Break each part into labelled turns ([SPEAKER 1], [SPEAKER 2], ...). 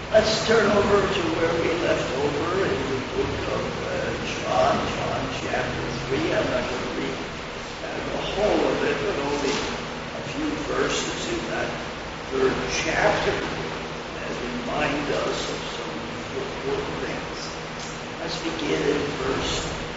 [SPEAKER 1] Let's turn over to where we left over in the book of John chapter 3. I'm not going to read the whole of it, but only a few verses in that third chapter that remind us of some important things. Let's begin in verse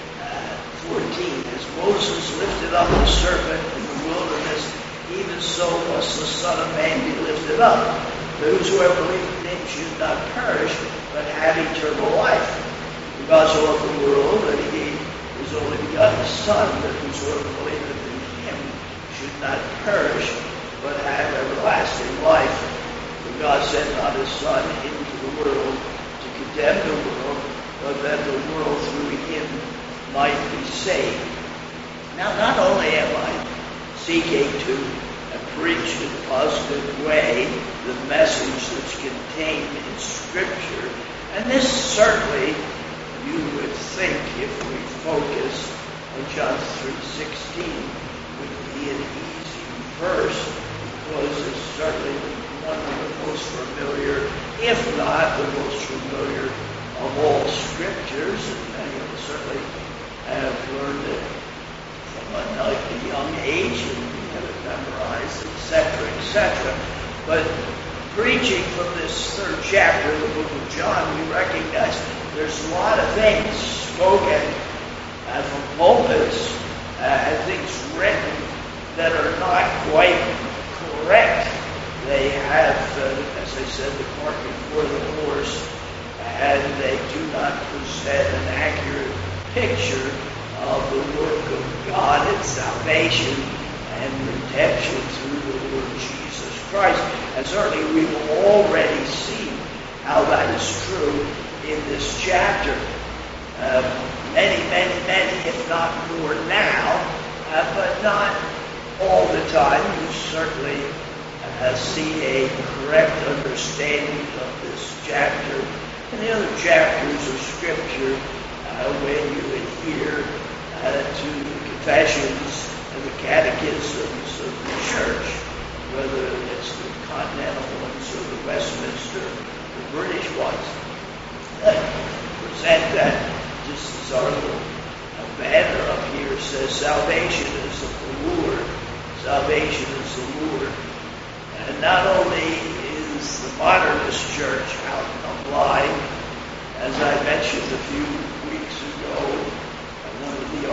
[SPEAKER 1] 14. As Moses lifted up the serpent in the wilderness, even so must the Son of Man be lifted up, that whosoever believes in him should not perish, but have eternal life. For God so loved the world that he gave his only begotten Son, that whosoever believeth in him should not perish, but have everlasting life. For God sent not his Son into the world to condemn the world, but that the world through him might be saved. Now, not only am I seeking to preach in a positive way the message that's contained in Scripture, and this certainly, you would think, if we focus on John 3:16, would be an easy verse, because it's certainly one of the most familiar, if not the most familiar of all Scriptures, and many of us certainly have learned it from a young age and have it memorized, etc., etc. But preaching from this third chapter of the book of John, we recognize there's a lot of things spoken from pulpits and things written that are not quite correct. They have, as I said, the cart before the horse, and they do not present an accurate picture of the work of God in salvation and redemption through the Lord Jesus Christ. And certainly we've already seen how that is true in this chapter. Many, if not more now, but not all the time. You certainly see a correct understanding of this chapter and the other chapters of Scripture when you adhere to the confessions and the catechisms of the church, whether it's the continental ones or the Westminster, the British ones. Present that just as our little banner up here says, salvation is of the Lord. Salvation is the Lord. And not only is the modernist church out of line, as I mentioned a few weeks ago, one of the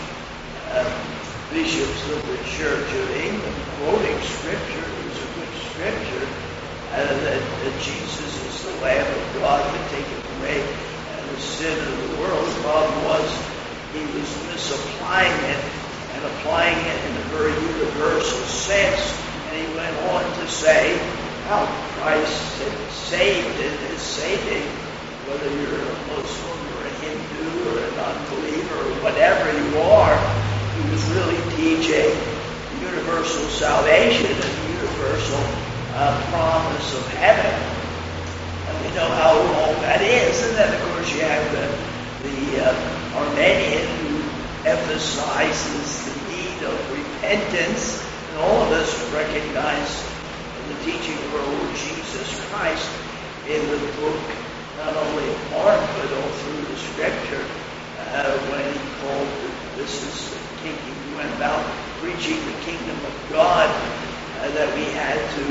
[SPEAKER 1] archbishops of the Church of England quoting Scripture, it was a good Scripture, that Jesus is the Lamb of God that taketh away the sin of the world. The problem was he was misapplying it and applying it in a very universal sense. And he went on to say how Christ had saved and is saving, whether you're a Muslim or a Hindu or an unbeliever or whatever you are. He was really teaching universal salvation and universal promise of heaven. And we know how wrong that is. And then, of course, you have the Arminian who emphasizes the need of repentance. And all of us recognize the teaching of our Lord Jesus Christ in the book, not only of Mark, but all through the Scripture, when he called this is the kingdom. He went about preaching the kingdom of God, that we had to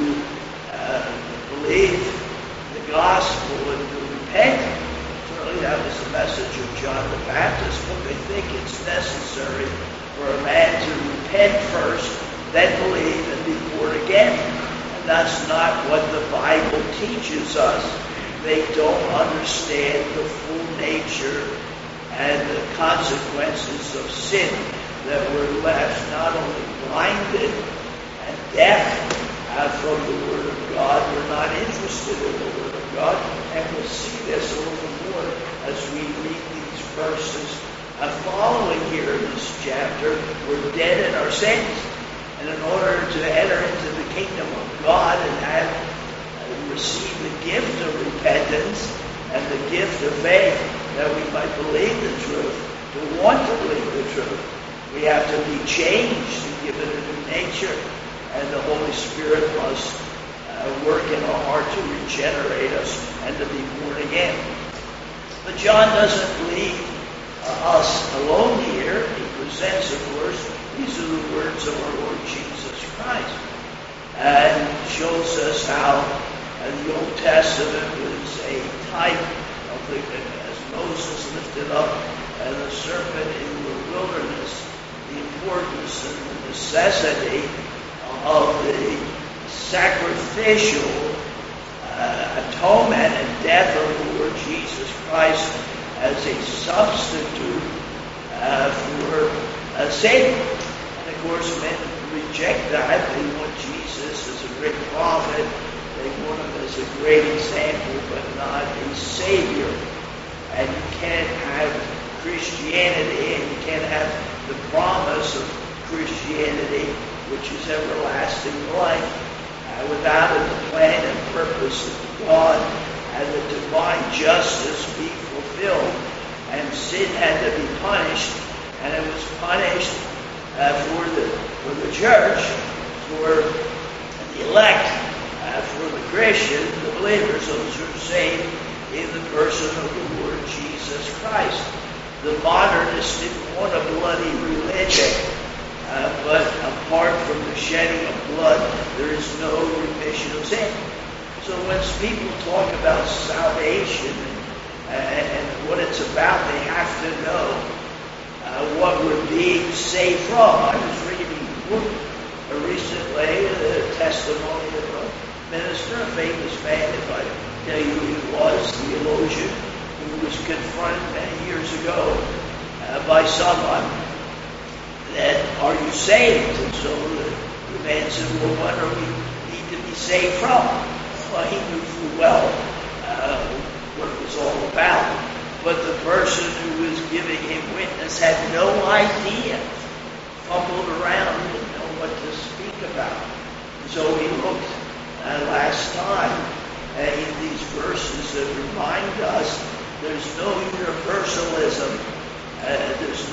[SPEAKER 1] believe the gospel and to repent. Certainly that was the message of John the Baptist, but they think it's necessary for a man to repent first, then believe and be born again. And that's not what the Bible teaches us. They don't understand the full nature and the consequences of sin, that we're left not only blinded and deaf from the Word of God, we're not interested in the Word of God, and we'll see this a little more as we read these verses following here in this chapter. We're dead in our sins, and in order to enter into the kingdom of God and have receive the gift of repentance and the gift of faith, that we might believe the truth, to want to believe the truth, we have to be changed and given a new nature, and the Holy Spirit must work in our heart to regenerate us and to be born again. But John doesn't leave us alone here. He presents, of course, these are the words of our Lord Jesus Christ, and shows us how the Old Testament was a type of the, as Moses lifted up the serpent in the wilderness, the importance and the necessity of the sacrificial atonement and death of the Lord Jesus Christ as a substitute for Satan. And of course, men reject that. They want Jesus as a great prophet. They want him as a great example, but not a savior. And you can't have Christianity, and you can't have the promise of Christianity, which is everlasting life, without the plan and purpose of God and the divine justice be fulfilled. And sin had to be punished, and it was punished for the church, for the elect, for the Christians, the believers, those who are saved in the person of the Lord Jesus Christ. The modernists didn't want a bloody religion, but apart from the shedding of blood, there is no remission of sin. So when people talk about salvation and what it's about, they have to know what we're being saved from. I was reading a book recently, the testimony of a minister, a famous man, if I tell you who he was, theologian, who was confronted many years ago by someone that, are you saved? And so the man said, well, what do we need to be saved from? Well, he knew full well what it was all about. But the person who was giving him witness had no idea, fumbled around, didn't know what to speak about. So he looked last time in these verses that remind us there's no universalism, there's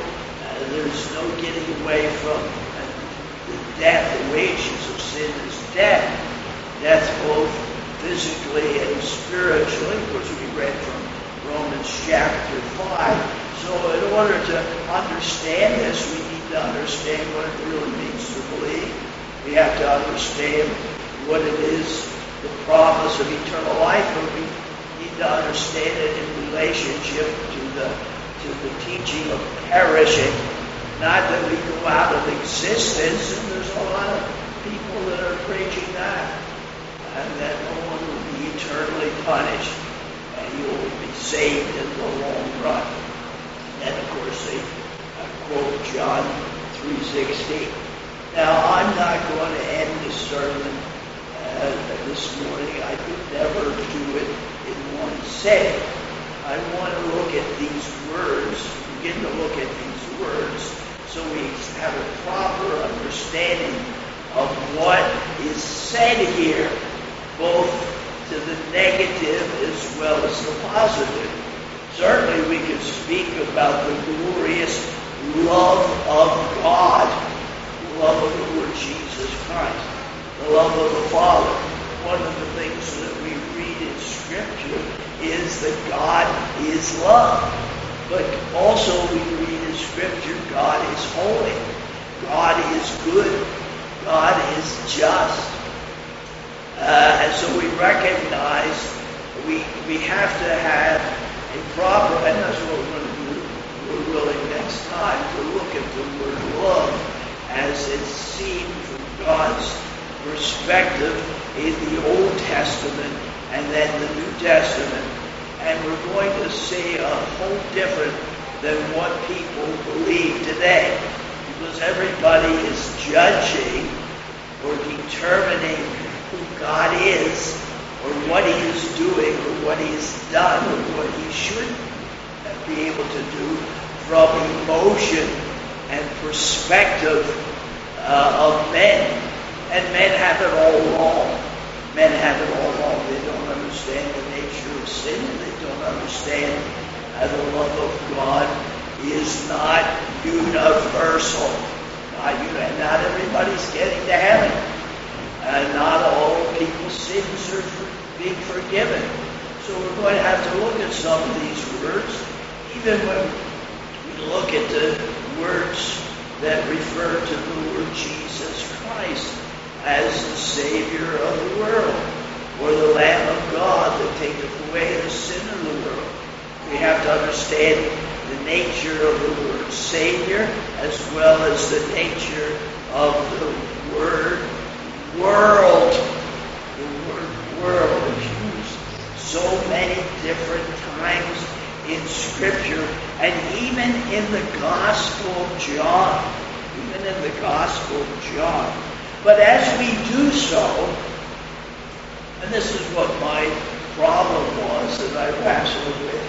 [SPEAKER 1] no getting away from the death. The wages of sin is death. Death both physically and spiritually. Of course, we read from Romans chapter 5. So in order to understand this, we need to understand what it really means to believe. We have to understand what it is, the promise of eternal life, but we need to understand it in relationship to the teaching of perishing. Not that we go out of existence, and there's a lot of people that are preaching that, and that no one will be eternally punished, and you will be saved in the long run. And of course they quote John 3:16. Now I'm not going to end the sermon this morning. I could never do it in one setting. I want to look at these words, begin to look at these words, so we have a proper understanding of what is said here, both to the negative as well as the positive. Certainly we can speak about the glorious love of God, the love of the Lord Jesus Christ, the love of the Father. One of the things that we read in Scripture is that God is love. But also we read in Scripture, God is holy, God is good, God is just. And so we recognize we have to have a proper, and that's what we're going to do, we're willing next time, to look at the word love as it's seen from God's perspective in the Old Testament and then the New Testament. And we're going to see a whole different than what people believe today. Because everybody is judging or determining who God is, or what he is doing, or what he has done, or what he should be able to do from emotion and perspective of men. And men have it all wrong. Men have it all wrong. They don't understand the nature of sin, and they don't understand the love of God is not universal. Not everybody's getting to heaven. Not all people's sins are being forgiven. So we're going to have to look at some of these words, even when we look at the words that refer to the Lord Jesus Christ as the Savior of the world, or the Lamb of God that taketh away the sin of the world. We have to understand the nature of the word Savior as well as the nature of the word world. The word world is used so many different times in Scripture, and even in the Gospel of John. Even in the Gospel of John. But as we do so, and this is what my problem was that I wrestled with,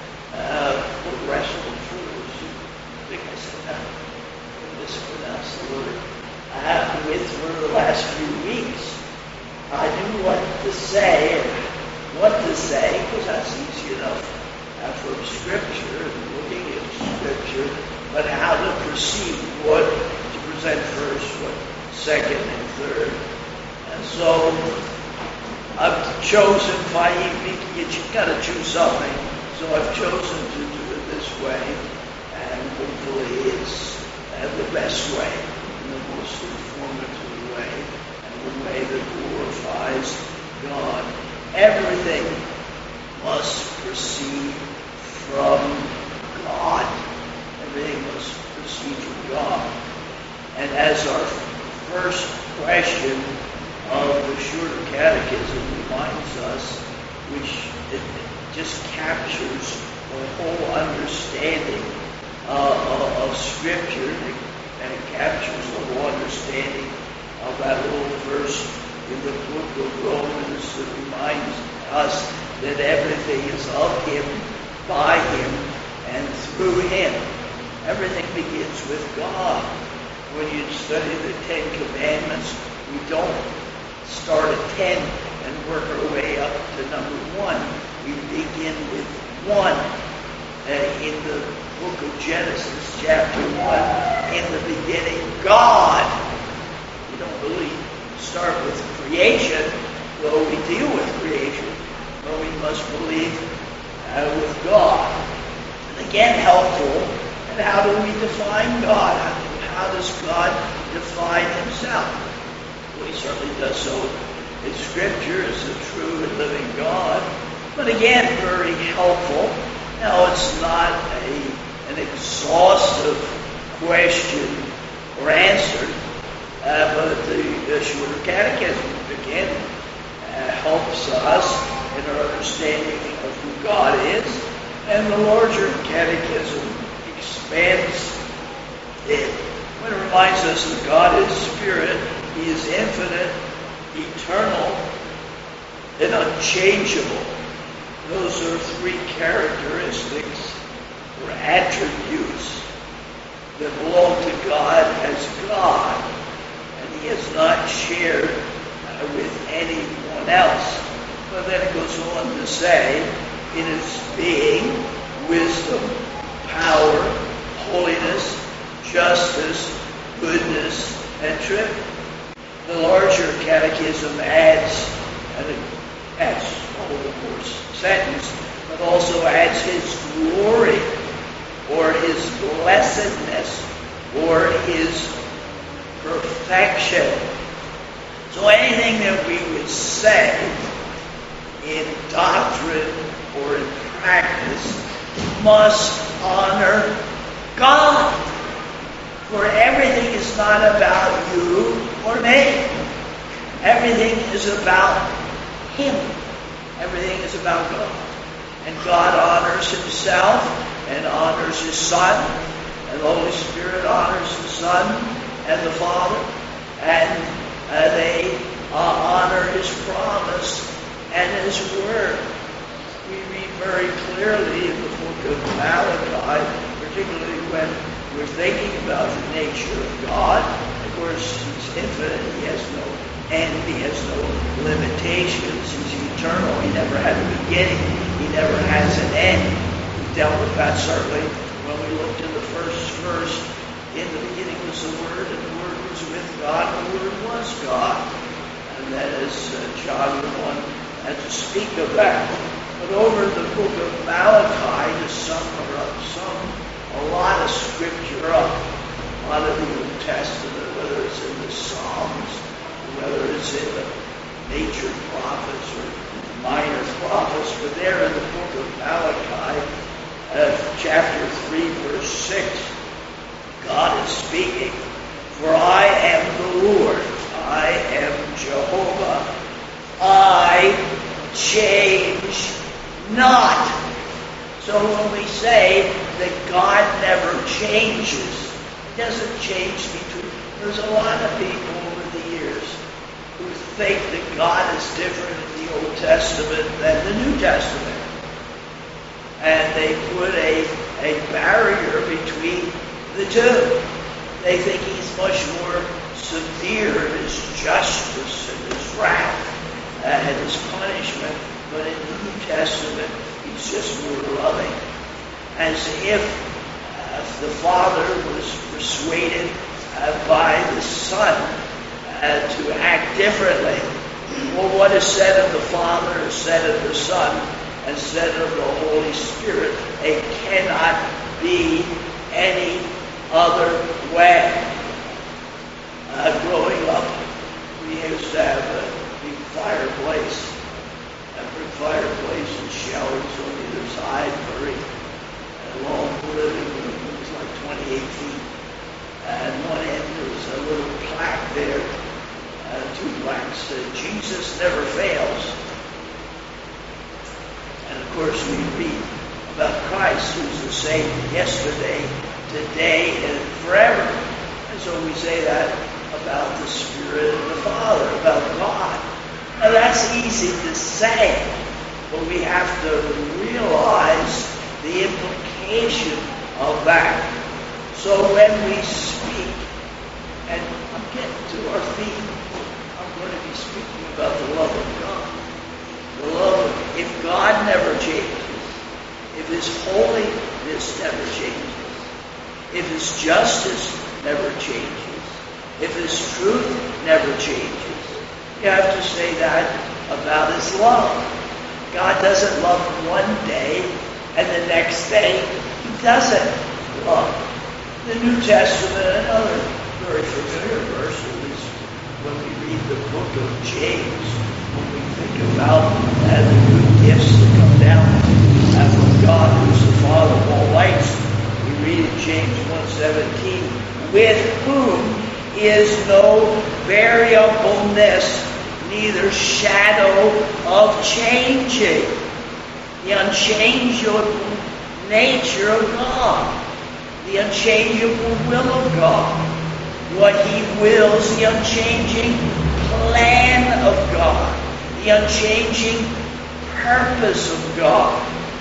[SPEAKER 1] or wrestled through, I think I said that, I mispronounced the word, with for the last few weeks. I knew what to say, because that's easy enough from Scripture, and looking at Scripture, but how to proceed, what to present first, what second and third. And so I've chosen, you've got to choose something, so I've chosen to do it this way, and hopefully it's the best way, and the most informative way, and the way that glorifies God. Everything must proceed from God. Everything must proceed from God. And as our first question of the Shorter Catechism reminds us, which it just captures the whole understanding of Scripture, and it captures the whole understanding of that little verse in the book of Romans that reminds us that everything is of Him, by Him, and through Him. Everything begins with God. When you study the Ten Commandments, we don't start at 10 and work our way up to number 1. We begin with 1. In the book of Genesis, chapter 1, in the beginning, God. We don't really start with creation, though we deal with creation, but we must believe with God. And again, helpful. And how do we define God? How does God define Himself? Well, He certainly does so in Scripture as the true and living God. But again, very helpful. Now, it's not an exhaustive question or answer, but the Shorter Catechism, again, helps us in our understanding of who God is, and the larger Catechism expands it when it reminds us that God is Spirit, He is infinite, eternal, and unchangeable. Those are 3 characteristics or attributes that belong to God as God, and He has not shared with anyone else. But then it goes on to say, in His being, wisdom, power, holiness, justice, goodness, and truth. The larger Catechism adds all the course sentence, but also adds His glory, or His blessedness, or His perfection. So anything that we would say in doctrine or in practice must honor God. For everything is not about you or me. Everything is about Him. Everything is about God. And God honors Himself and honors His Son. And the Holy Spirit honors the Son and the Father. And they honor His promise and His Word. We read very clearly in the book of Malachi, particularly when we're thinking about the nature of God. Of course, He's infinite. He has no end. He has no limitations. He's eternal. He never had a beginning. He never has an end. We dealt with that certainly when we looked in the first verse. In the beginning was the Word, and the Word was with God, and the Word was God. And that is John the one had to speak of that. But over the book of Malachi, to sum a lot of scripture up, a lot of the New Testament, whether it's in the Psalms, whether it's in the major prophets or minor prophets, but there in the book of Malachi, chapter 3, verse 6, God is speaking, "For I am the Lord, I am Jehovah, I change not." So when we say that God never changes, He doesn't change between. There's a lot of people over the years who think that God is different in the Old Testament than the New Testament. And they put a barrier between the two. They think He's much more severe in His justice and His wrath and His punishment, but in the New Testament He's just more loving. As if the Father was persuaded by the Son to act differently. Well, what is said of the Father is said of the Son and said of the Holy Spirit. It cannot be any other way. Growing up, we used to have a big fireplace. A big fireplace and shelves on either side, very long living room. It was like 28 feet. And one end there was a little plaque there, two plaques said, "Jesus never fails." And of course we read about Christ, who's the same yesterday, today, and forever. And so we say that about the Spirit and the Father, about God. Now that's easy to say, but we have to realize the implication of that. So when we speak, and I'm getting to our theme, I'm going to be speaking about the love of God. The love, if God never changes, if His holiness never changes, if His justice never changes, if His truth never changes, you have to say that about His love. God doesn't love one day, and the next day He doesn't love. The New Testament, another very familiar verse, is when we read the book of James, when we think about the good gifts that come down from God, who's the Father of all lights. We read in James 1:17, "With whom is no variableness, neither shadow of changing." The unchangeable nature of God. The unchangeable will of God. What He wills, the unchanging plan of God. The unchanging purpose of God.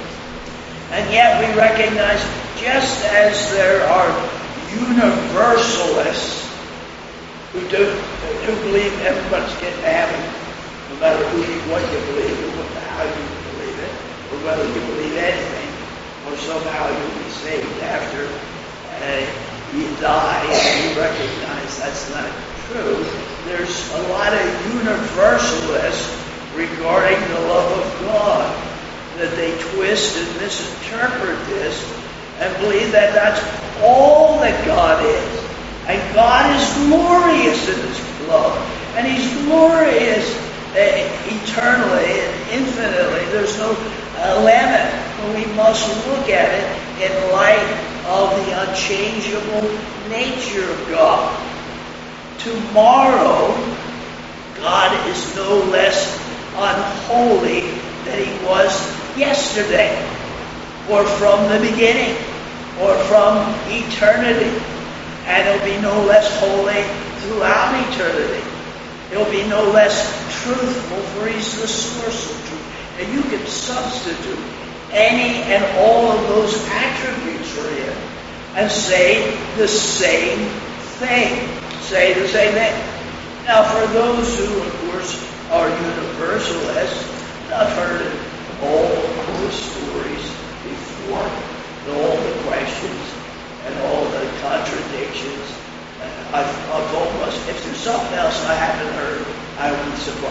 [SPEAKER 1] And yet we recognize, just as there are universalists who believe everybody's getting to heaven, no matter what you believe, or how you believe it, or whether you believe anything, or somehow you'll be saved after you die, and you recognize that's not true. There's a lot of universalists regarding the love of God, that they twist and misinterpret this and believe that that's all that God is. And God is glorious in His love. And He's glorious eternally and infinitely. There's no limit. But we must look at it in light of the unchangeable nature of God. Tomorrow, God is no less unholy than He was yesterday, or from the beginning, or from eternity. And He'll be no less holy throughout eternity. He'll be no less truthful, for He's the source of truth. And you can substitute any and all of those attributes for Him and say the same thing. Say the same thing. Now, for those who, of course, are universalists, I've heard all the stories before, all the questions and all the contradictions. I've almost, if there's something else I haven't heard, I would be surprised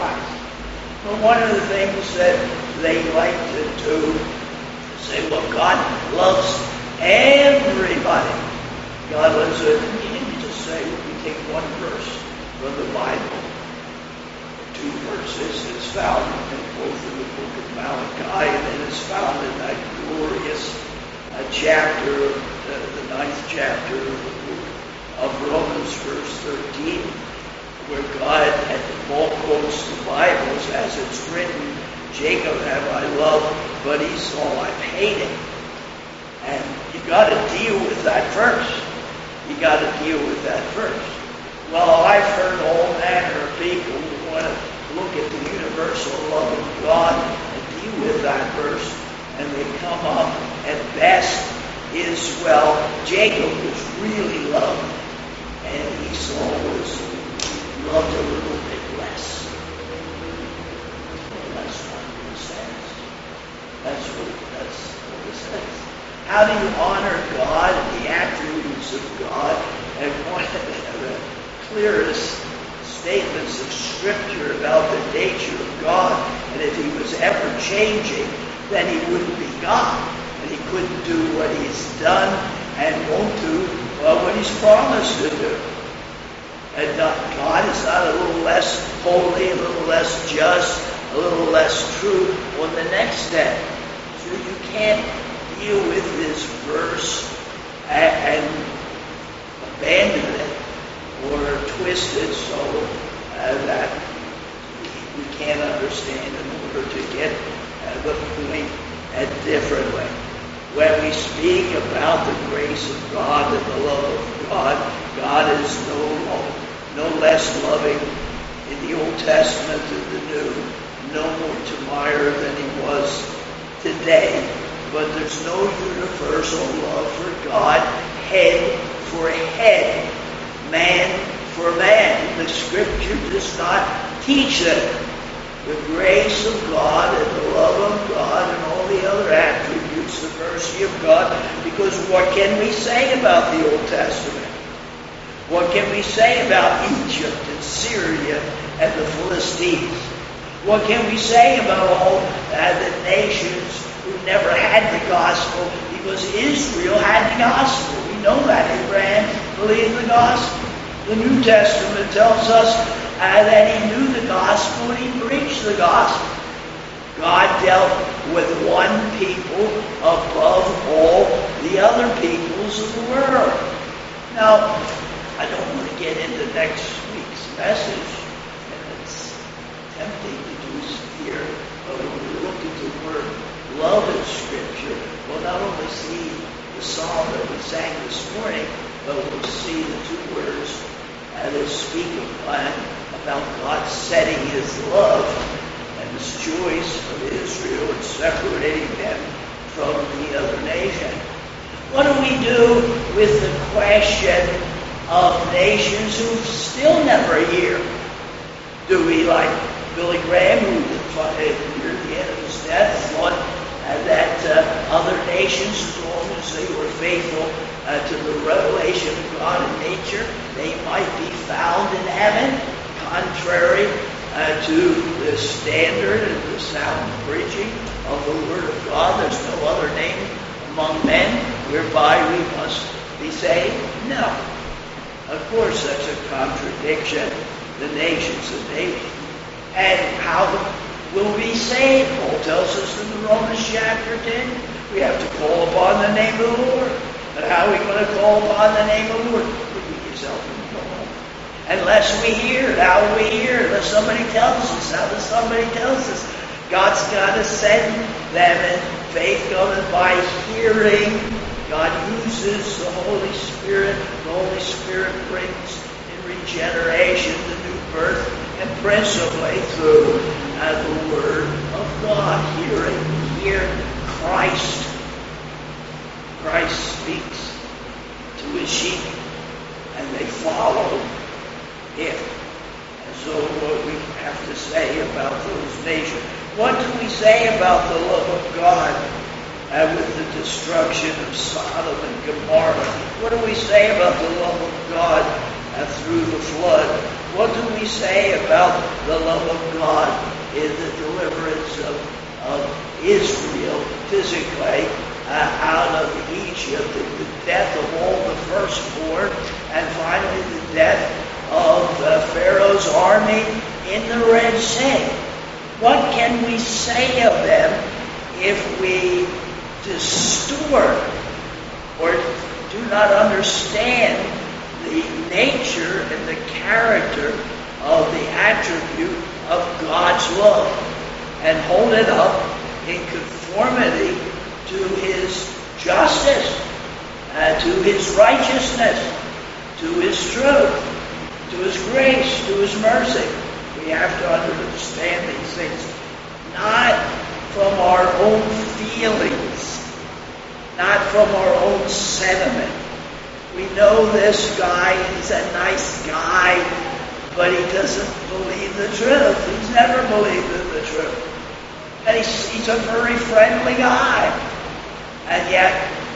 [SPEAKER 1] that they like to do. Say, well, God loves everybody. God loves it. You didn't just say, we take one verse from the Bible, two verses. It's found in both in the book of Malachi, and then it's found in that glorious chapter, the 9th chapter of the book of Romans, verse 13, where God, Paul quotes the Bible as it's written, Jacob have I loved, but Esau I've hated. And you got to deal with that first. You got to deal with that first. Well, I've heard all manner of people who want to look at the universal love of God and deal with that verse, and they come up at best is, well, Jacob was really loved, and Esau was loved a little bit less. Well, that's not what it says. That's what it says. How do you honor God and the attributes of God? And one of the clearest statements of Scripture about the nature of God, and if he was ever changing, then he wouldn't be God, and he couldn't do what he's done and won't do what he's promised to do. And God is not a little less holy, a little less just, a little less true on the next step. So you can't deal with this verse and abandon it or twist it so that we can't understand in order to get the point a different way. When we speak about the grace of God and the love of God, God is no less loving in the Old Testament than the New, no more to admire than he was today. But there's no universal love for God, head for head, man for man. The Scripture does not teach that. The grace of God and the love of God and all the other attributes, the mercy of God, because what can we say about the Old Testament? What can we say about Egypt and Syria and the Philistines? What can we say about all the nations who never had the gospel, because Israel had the gospel? We know that Abraham believed the gospel. The New Testament tells us that he knew the gospel and he preached the gospel. God dealt with one people above all the other peoples of the world. Now, I don't want to get into next week's message, and it's tempting to do so here, but when we look at the word love in Scripture, we'll not only see the psalm that we sang this morning, but we'll see the two words that speak about God setting his love and his choice of Israel and separating them from the other nation. What do we do with the question of nations who still never hear? Do we, like Billy Graham, who near the end of his death thought that other nations, as long as they were faithful to the revelation of God in nature, they might be found in heaven, contrary to the standard and the sound preaching of the Word of God? There's no other name among men whereby we must be saved? No. Of course, that's a contradiction. The nations of nations. And how will we be saved? Paul tells us in the Romans chapter 10, we have to call upon the name of the Lord. And how are we going to call upon the name of the Lord? Put yourself in the home. Unless we hear it. How do we hear it? Unless somebody tells us. How does somebody tells us? God's got to send them, and faith cometh by hearing. God uses the Holy Spirit. The Holy Spirit brings in regeneration, the new birth, and principally through the Word of God. Hear Christ. Christ speaks to his sheep, and they follow him. And so what we have to say about those nations. What do we say about the love of God with the destruction of Sodom and Gomorrah? What do we say about the love of God through the flood? What do we say about the love of God in the deliverance of Israel physically out of Egypt, the death of all the firstborn, and finally the death of Pharaoh's army in the Red Sea. What can we say of them if we distort or do not understand the nature and the character of the attribute of God's love and hold it up in conformity to His justice, to His righteousness, to His truth, to His grace, to His mercy? We have to understand these things, not from our own feelings, not from our own sentiment. We know this guy is a nice guy, but he doesn't believe the truth. He's never believed in the truth. And he's a very friendly guy. And yet,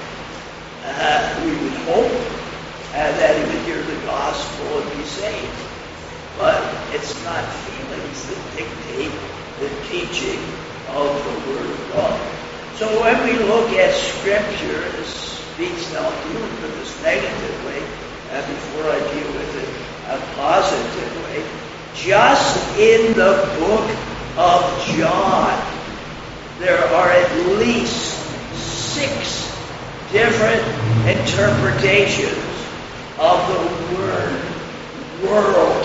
[SPEAKER 1] we would hope that he would hear the gospel and be saved. But it's not feelings that dictate the teaching of the Word of God. So when we look at Scripture, this speaks now dealing with this negatively, before I deal with it positively, just in the book of John, there are at least 6 different interpretations of the word world,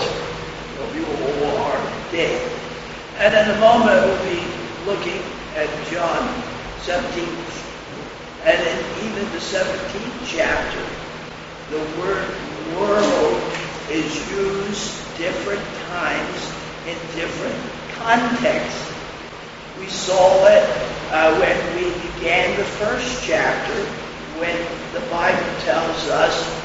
[SPEAKER 1] W-O-R-D. And in a moment we'll be looking at John 17. And in even the 17th chapter, the word world is used different times in different contexts. We saw it when we began the first chapter, when the Bible tells us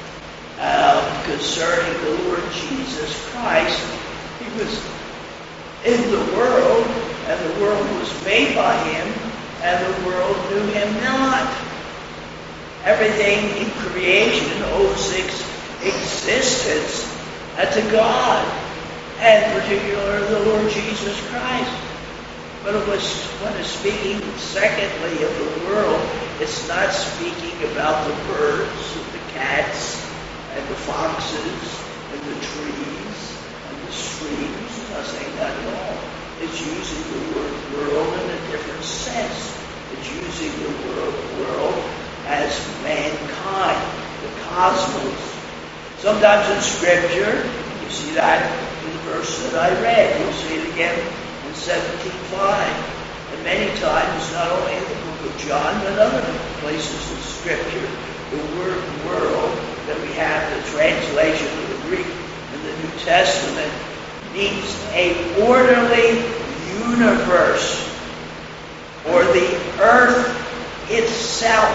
[SPEAKER 1] concerning the Lord Jesus Christ. He was in the world, and the world was made by Him, and the world knew Him not. Everything in creation owes its existence to God, and particularly the Lord Jesus Christ. But when it's speaking secondly of the world, it's not speaking about the birds and the cats and the foxes and the trees and the streams. It's not saying that at all. It's using the word world in a different sense. It's using the world as mankind, the cosmos. Sometimes in Scripture, you see that in the verse that I read. You'll see it again in 17:5. And many times, not only in the book of John, but other places in Scripture, the word world that we have, the translation of the Greek in the New Testament, means a orderly universe, or the earth itself.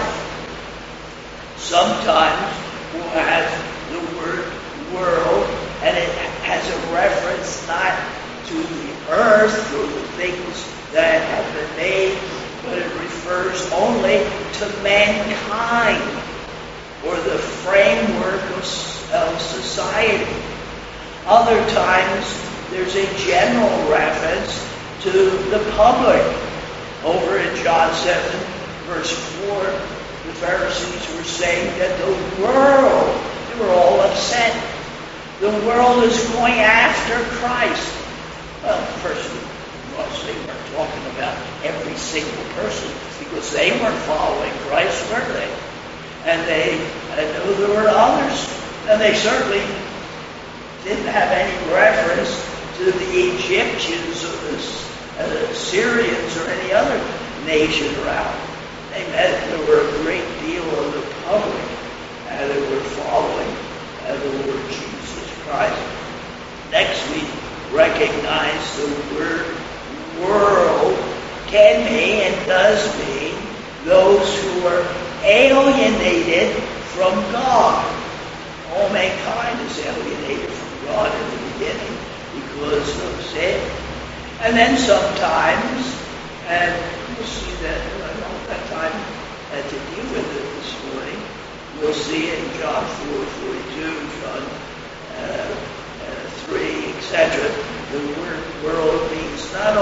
[SPEAKER 1] Sometimes we'll have the word world, and it has a reference not to the earth or the things that have been made, but it refers only to mankind or the framework of society. Other times there's a general reference to the public. Over in John 7, verse 4, the Pharisees were saying that the world, they were all upset. The world is going after Christ. Well, first of all, they weren't talking about every single person, because they weren't following Christ, were they? And they knew there were others. And they certainly didn't have any reference to the Egyptians or the Syrians or any other nation around. They meant there were a great deal of the public that were following the Lord Jesus Christ. Next, we recognize the word world can mean and does mean those who are alienated from God. All mankind is alienated from God in the beginning because of sin. And then sometimes, and we'll see that, I don't have time to deal with it this morning, we'll see in John 4:42, John 3, etc., the word world means not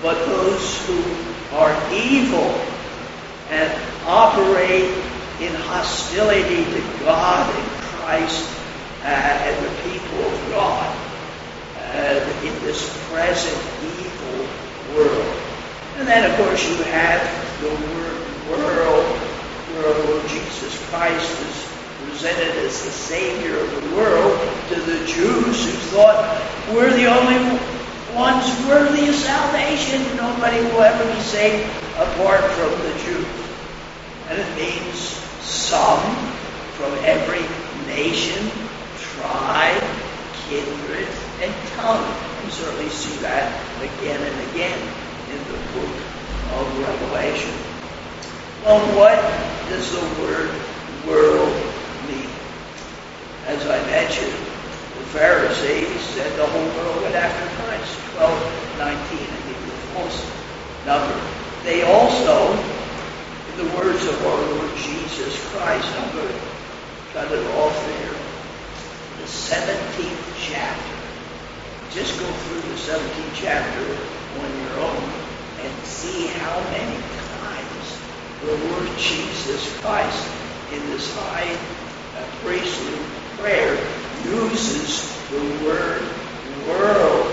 [SPEAKER 1] but those who are evil and operate in hostility to God and Christ and the people of God in this present evil world. And then, of course, you have the word world, where our Lord Jesus Christ is presented as the Savior of the world to the Jews who thought we're the only ones worthy of salvation. Nobody will ever be saved apart from the Jews. And it means some from every nation, tribe, kindred, and tongue. You certainly see that again and again in the book of Revelation. Well, what does the word world mean? As I mentioned, the Pharisees said the whole world went after Christ. 12:19, I think the false number. They also, in the words of our Lord Jesus Christ, I'm going to cut it off there, the 17th chapter. Just go through the 17th chapter on your own and see how many times the Lord Jesus Christ in this high priestly prayer uses the word world.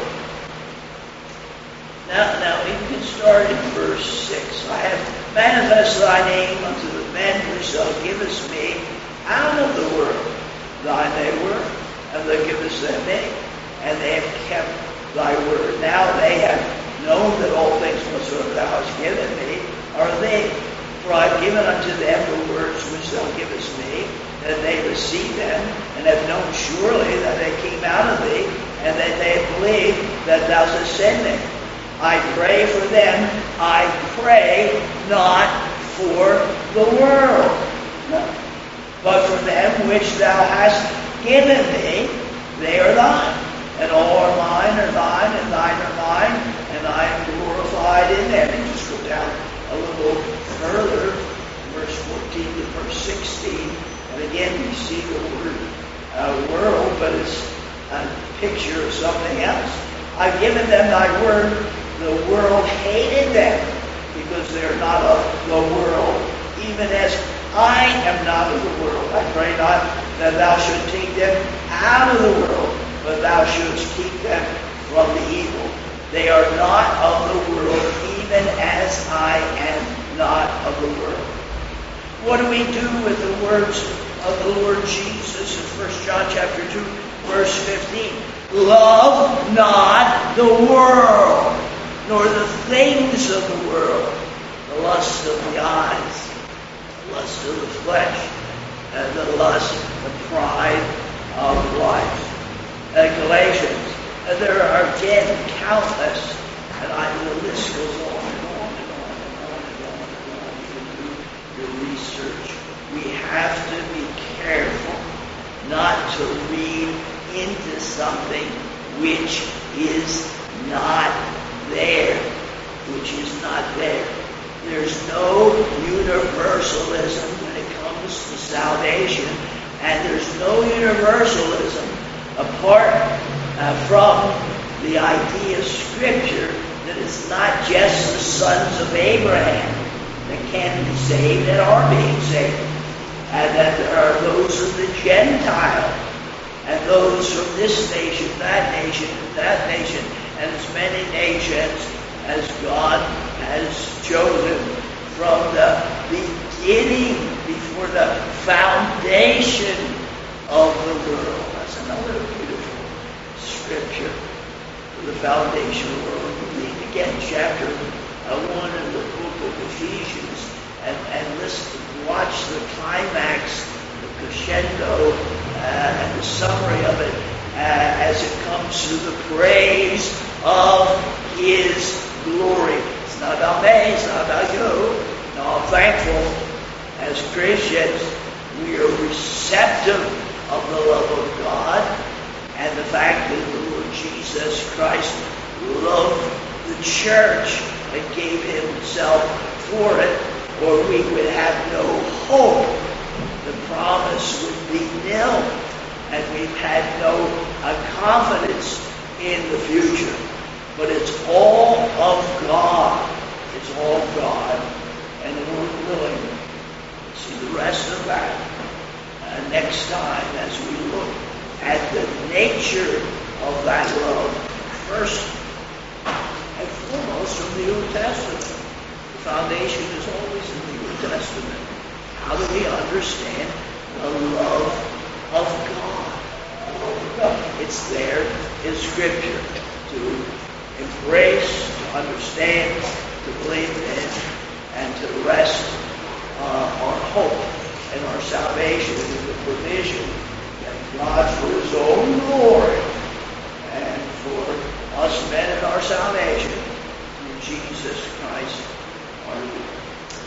[SPEAKER 1] Now you can start in verse 6. I have manifested thy name unto the men which thou givest me out of the world. Thine they were, and thou givest them me, and they have kept thy word. Now they have known that all things whatsoever thou hast given me are they. For I have given unto them the words which thou givest me, that they receive them, and have known surely that they came out of thee, and that they have believed that thou hast sent me. I pray for them. I pray not for the world, but for them which thou hast given me. They are thine, and all are mine, and thine are mine, and I am glorified in them. And just go down a little further, verse 14 to verse 16, and again we see the word world, but it's a picture of something else. I've given them thy word. The world hated them because they're not of the world, even as I am not of the world. I pray not that thou shouldst take them out of the world, but thou shouldst keep them from the evil. They are not of the world, even as I am not of the world. What do we do with the words of the Lord Jesus in 1 John chapter 2, verse 15? Love not the world, nor the things of the world, the lust of the eyes, the lust of the flesh, and the lust, the pride of life. Galatians, there are again countless, and the list goes on and on and on and on and on and on. You can do your research. We have to be careful not to read into something which is not there. There's no universalism when it comes to salvation, and there's no universalism apart from the idea of Scripture that it's not just the sons of Abraham that can be saved and are being saved, and that there are those of the Gentile, and those from this nation, that nation, and as many nations as God has chosen from the beginning, before the foundation of the world. That's another beautiful scripture for the foundation of the world. We read again chapter 1 of the book of Ephesians, and listen, watch the climax, the crescendo, and the summary of it as it comes to the praise of His glory. It's not about me, it's not about you. No, I'm thankful as Christians we are receptive of the love of God and the fact that the Lord Jesus Christ loved the church and gave Himself for it, or we would have no hope. The promise would be nil, and we've had no confidence in the future. But it's all of God. nature of that love, first and foremost from the New Testament. The foundation is always in the New Testament. How do we understand the love of God? The love of God. It's there in Scripture to embrace, to understand, to believe in, and to rest our hope and our salvation in the provision that God, for His own glory and for us men and our salvation, through Jesus Christ our Lord.